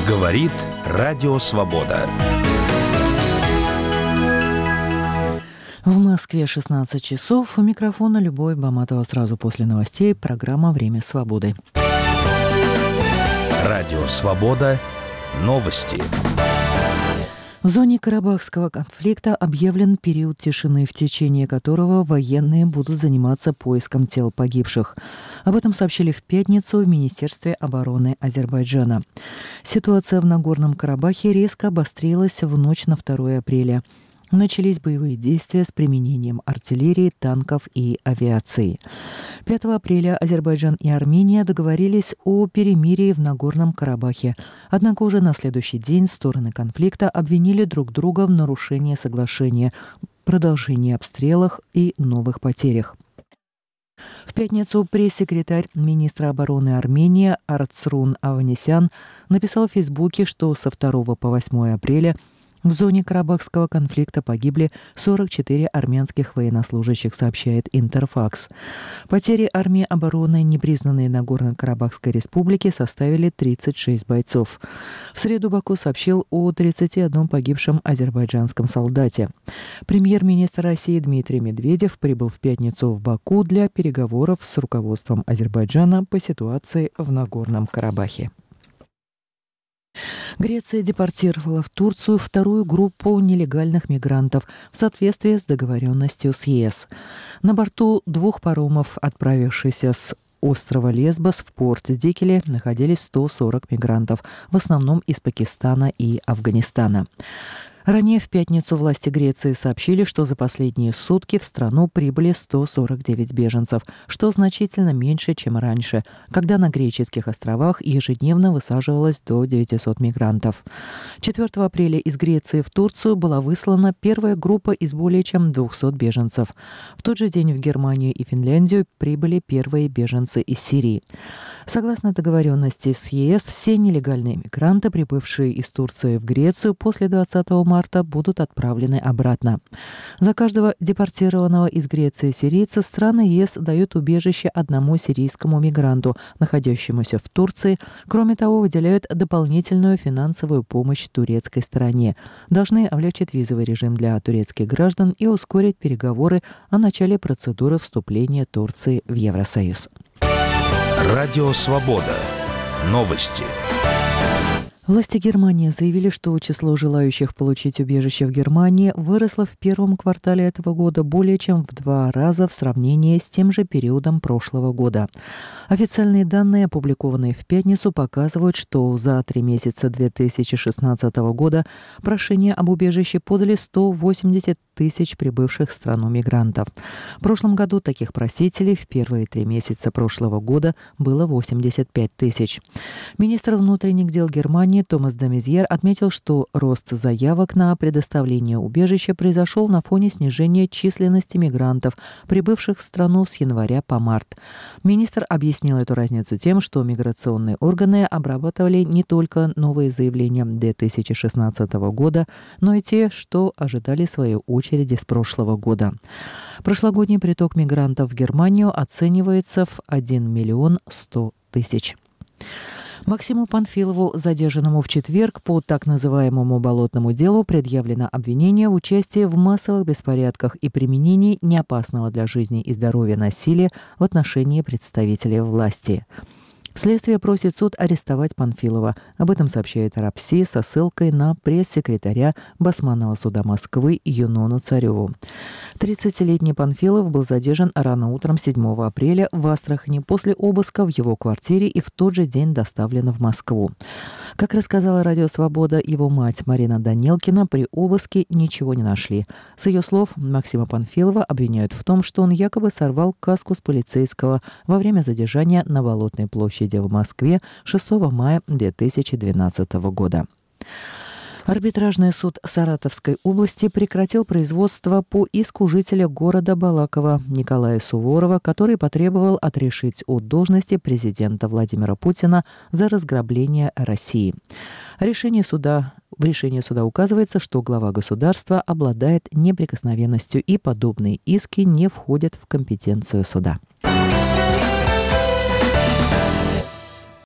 Говорит Радио Свобода. В Москве 16 часов. У микрофона Любовь Баматова. Сразу после новостей программа «Время свободы». Радио Свобода. Новости. В зоне Карабахского конфликта объявлен период тишины, в течение которого военные будут заниматься поиском тел погибших. Об этом сообщили в пятницу в Министерстве обороны Азербайджана. Ситуация в Нагорном Карабахе резко обострилась в ночь на 2 апреля. Начались боевые действия с применением артиллерии, танков и авиации. 5 апреля Азербайджан и Армения договорились о перемирии в Нагорном Карабахе. Однако уже на следующий день стороны конфликта обвинили друг друга в нарушении соглашения, продолжении обстрелов и новых потерях. В пятницу пресс-секретарь министра обороны Армении Арцрун Аванесян написал в Фейсбуке, что со 2 по 8 апреля в зоне Карабахского конфликта погибли 44 армянских военнослужащих, сообщает Интерфакс. Потери армии обороны непризнанной Нагорно-Карабахской республики составили 36 бойцов. В среду Баку сообщил о 31 погибшем азербайджанском солдате. Премьер-министр России Дмитрий Медведев прибыл в пятницу в Баку для переговоров с руководством Азербайджана по ситуации в Нагорном Карабахе. Греция депортировала в Турцию вторую группу нелегальных мигрантов в соответствии с договоренностью с ЕС. На борту 2 паромов, отправившихся с острова Лесбос в порт Дикеле, находились 140 мигрантов, в основном из Пакистана и Афганистана. Ранее в пятницу власти Греции сообщили, что за последние сутки в страну прибыли 149 беженцев, что значительно меньше, чем раньше, когда на греческих островах ежедневно высаживалось до 900 мигрантов. 4 апреля из Греции в Турцию была выслана первая группа из более чем 200 беженцев. В тот же день в Германию и Финляндию прибыли первые беженцы из Сирии. Согласно договоренности с ЕС, все нелегальные мигранты, прибывшие из Турции в Грецию после 20 марта, будут отправлены обратно. За каждого депортированного из Греции сирийца страны ЕС дают убежище одному сирийскому мигранту, находящемуся в Турции. Кроме того, выделяют дополнительную финансовую помощь турецкой стороне. Должны облегчить визовый режим для турецких граждан и ускорить переговоры о начале процедуры вступления Турции в Евросоюз. Радио Свобода. Новости. Власти Германии заявили, что число желающих получить убежище в Германии выросло в первом квартале этого года более чем в 2 раза в сравнении с тем же периодом прошлого года. Официальные данные, опубликованные в пятницу, показывают, что за 3 месяца 2016 года прошение об убежище подали 180 тысяч прибывших в страну мигрантов. В прошлом году таких просителей в первые 3 месяца прошлого года было 85 тысяч. Министр внутренних дел Германии Томас де Мезьер отметил, что рост заявок на предоставление убежища произошел на фоне снижения численности мигрантов, прибывших в страну с января по март. Министр объяснил эту разницу тем, что миграционные органы обрабатывали не только новые заявления 2016 года, но и те, что ожидали своей очереди с прошлого года. Прошлогодний приток мигрантов в Германию оценивается в 1 миллион 100 тысяч. Максиму Панфилову, задержанному в четверг по так называемому болотному делу, предъявлено обвинение в участии в массовых беспорядках и применении неопасного для жизни и здоровья насилия в отношении представителей власти. Следствие просит суд арестовать Панфилова. Об этом сообщает РАПСИ со ссылкой на пресс-секретаря Басманного суда Москвы Юнону Цареву. 30-летний Панфилов был задержан рано утром 7 апреля в Астрахани после обыска в его квартире и в тот же день доставлен в Москву. Как рассказала Радио Свобода его мать Марина Данилкина, при обыске ничего не нашли. С ее слов, Максима Панфилова обвиняют в том, что он якобы сорвал каску с полицейского во время задержания на Болотной площади в Москве 6 мая 2012 года. Арбитражный суд Саратовской области прекратил производство по иску жителя города Балакова Николая Суворова, который потребовал отрешить от должности президента Владимира Путина за разграбление России. В решении суда указывается, что глава государства обладает неприкосновенностью, и подобные иски не входят в компетенцию суда.